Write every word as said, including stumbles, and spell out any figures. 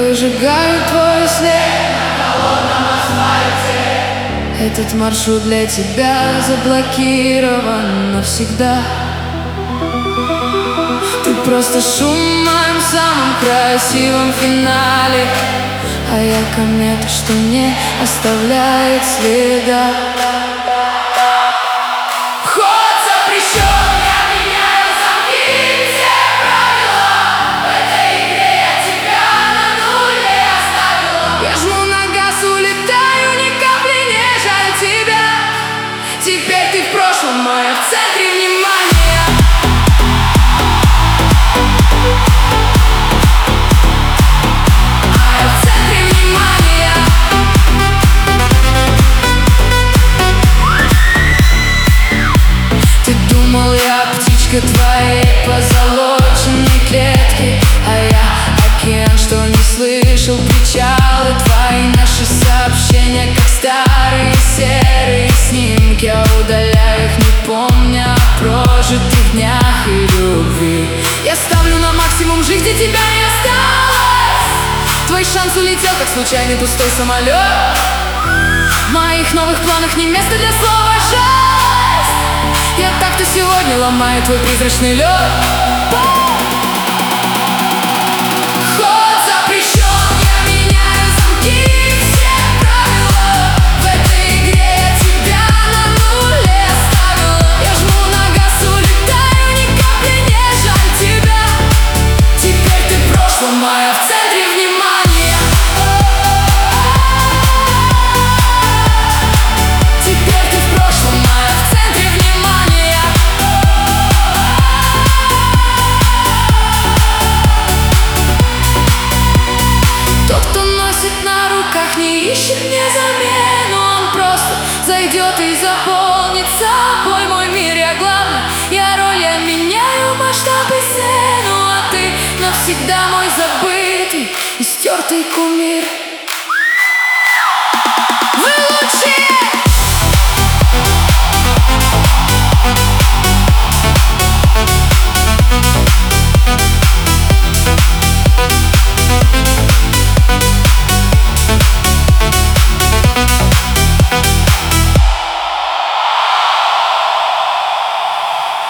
выжигают твой след на холодном асфальте. Этот маршрут для тебя заблокирован навсегда. Ты просто шум в моем самом красивом финале, а я комета, что не оставляет следа. Вход запрещен, я меняю замки, все правила. В этой игре я тебя на нуле оставила. Я жму на газ, улетаю, ни капли не жаль тебя. Теперь ты в прошлом, а я в центре внимания. Твоей позолоченной клетки, а я океан, что не слышал причалы. Твои наши сообщения, как старые серые снимки. Я удаляю их, не помня о прожитых днях и любви. Я ставлю на максимум жизнь, где тебя не осталось. Твой шанс улетел, как случайный пустой самолет. В моих новых планах не место для слова «жалость». Я так-то сегодня ломаю твой призрачный лед. Ход запрещен, я меняю замки, все правила. В этой игре я тебя на нуле оставила. Я жму на газ, улетаю, ни капли не жаль тебя. Теперь ты в прошлом, а я в центре внимания. Теперь ты в прошлом, а я в центре внимания. Не ищет мне замену, он просто зайдет и заполнит собой мой мир. Я главная, я роль, я меняю масштаб и сцену, а ты навсегда мой забытый и стертый кумир.